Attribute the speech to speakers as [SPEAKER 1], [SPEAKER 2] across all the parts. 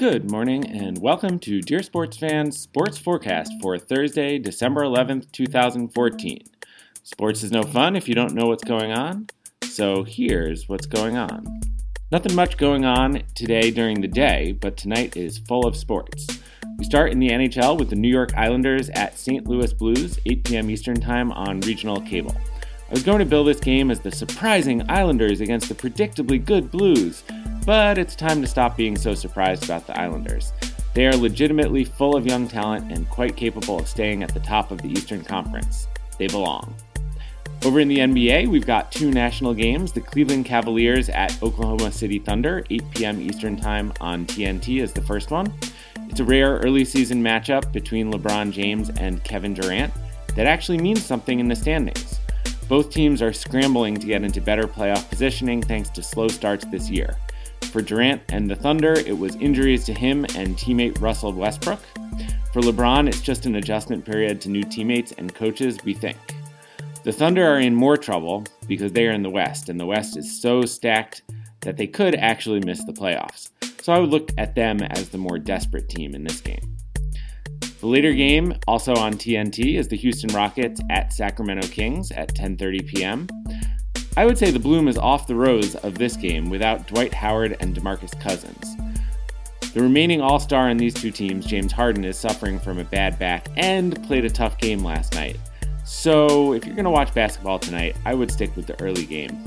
[SPEAKER 1] Good morning and welcome to Dear Sports Fans Sports Forecast for Thursday, December 11th, 2014. Sports is no fun if you don't know what's going on, so here's what's going on. Nothing much going on today during the day, but tonight is full of sports. We start in the NHL with the New York Islanders at St. Louis Blues, 8 p.m. Eastern Time on regional cable. I was going to bill this game as the surprising Islanders against the predictably good Blues, but it's time to stop being so surprised about the Islanders. They are legitimately full of young talent and quite capable of staying at the top of the Eastern Conference. They belong. Over in the NBA, we've got two national games. The Cleveland Cavaliers at Oklahoma City Thunder, 8 p.m. Eastern Time on TNT is the first one. It's a rare early season matchup between LeBron James and Kevin Durant that actually means something in the standings. Both teams are scrambling to get into better playoff positioning thanks to slow starts this year. For Durant and the Thunder, it was injuries to him and teammate Russell Westbrook. For LeBron, it's just an adjustment period to new teammates and coaches, we think. The Thunder are in more trouble because they are in the West, and the West is so stacked that they could actually miss the playoffs. So I would look at them as the more desperate team in this game. The later game, also on TNT, is the Houston Rockets at Sacramento Kings at 10:30 p.m. I would say the bloom is off the rose of this game without Dwight Howard and DeMarcus Cousins. The remaining all-star in these two teams, James Harden, is suffering from a bad back and played a tough game last night. So if you're going to watch basketball tonight, I would stick with the early game.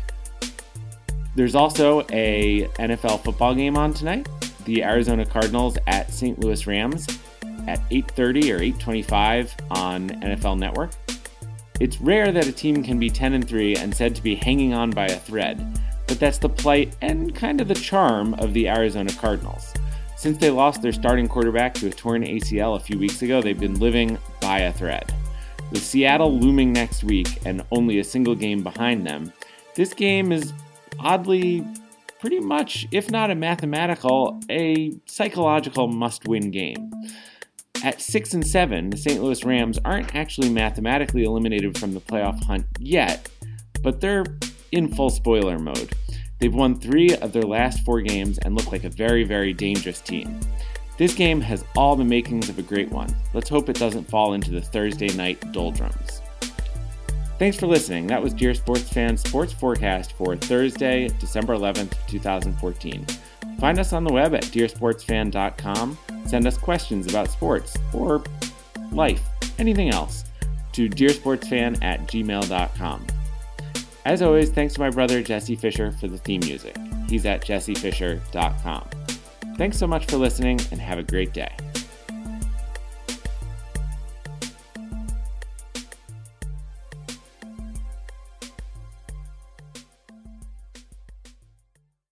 [SPEAKER 1] There's also a NFL football game on tonight. The Arizona Cardinals at St. Louis Rams at 8:30 or 8:25 on NFL Network. It's rare that a team can be 10-3 and said to be hanging on by a thread, but that's the plight and kind of the charm of the Arizona Cardinals. Since they lost their starting quarterback to a torn ACL a few weeks ago, they've been living by a thread. With Seattle looming next week and only a single game behind them, this game is oddly pretty much, if not a mathematical, a psychological must-win game. At 6-7, the St. Louis Rams aren't actually mathematically eliminated from the playoff hunt yet, but they're in full spoiler mode. They've won 3 of their last 4 games and look like a very, very dangerous team. This game has all the makings of a great one. Let's hope it doesn't fall into the Thursday night doldrums. Thanks for listening. That was Dear Sports Fans Sports Forecast for Thursday, December 11th, 2014. Find us on the web at dearsportsfan.com. Send us questions about sports or life, anything else, to dearsportsfan@gmail.com. As always, thanks to my brother Jesse Fisher for the theme music. He's at jessefisher.com. Thanks so much for listening and have a great day.